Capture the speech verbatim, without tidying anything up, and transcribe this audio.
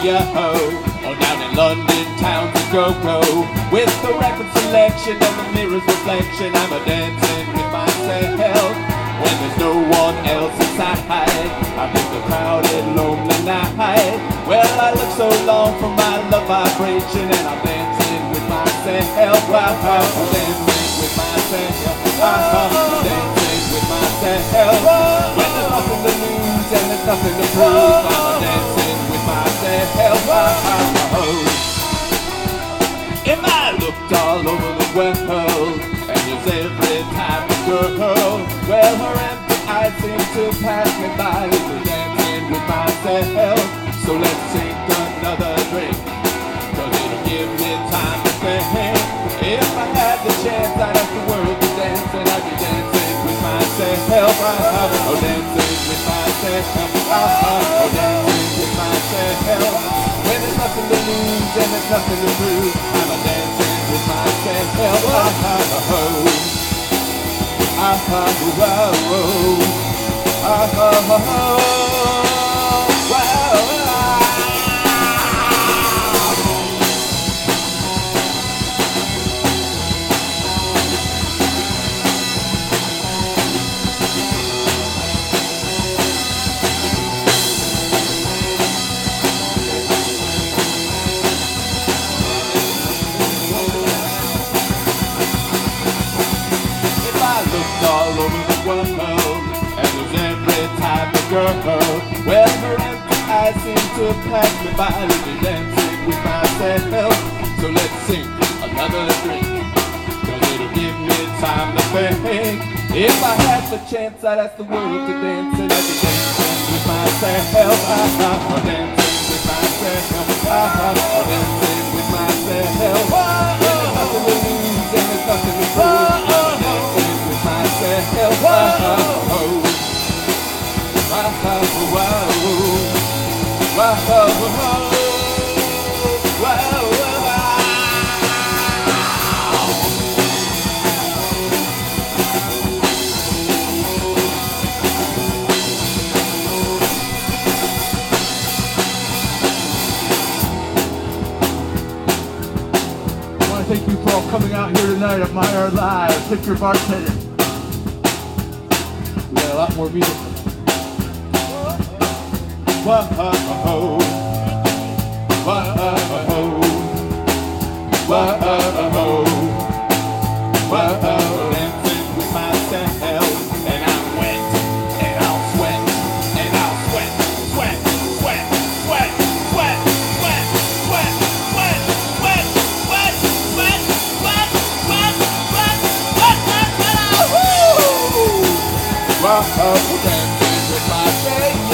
yo-ho, or down in London town to go-go. With the record selection and the mirror's reflection, I'm a dancing with myself when there's no one else inside. I'm in the crowded, lonely night. Well, I look so long for my love vibration, and I'm dancing with myself. I'm dancing with myself. I'm dancing with myself. When there's nothing to lose and there's nothing to prove, I'm dancing with myself. If I looked all over the world and there's every type of girl, well, her empty eyes seem to pass me by. We're dancing with myself, so let's take another drink, cause it'll give me time to think. If I had the chance, I'd have the world to dance, and I'd be dancing with myself. Oh, dancing with myself. Oh, dancing with myself. When there's nothing to lose and there's nothing to prove, I'm a dancing with myself. Oh, oh, oh, oh, oh, oh. All over the world, and there's every type of girl. Well, her empty eyes seem to pass me by. I'll be dancing with myself, so let's sing another drink, cause it'll give me time to think. If I had the chance, I'd ask the world to dance, and I'd be dancing with myself. I'm dancing with myself. I'm dancing with myself. When there's nothing to lose and there's nothing to prove, myself. Whoa, whoa, whoa, whoa, I want to thank you for all coming out here tonight at My Art Live. Tip your bartender. We got a lot more music. Whoa, whoa, whoa, whoa, whoa, dancing with myself, and I'm wet, and I'll sweat, and I'll sweat, sweat, sweat, sweat, sweat, sweat, sweat, sweat, sweat, sweat, sweat, sweat, sweat, sweat, sweat, sweat, woo! Whoa, dancing with myself.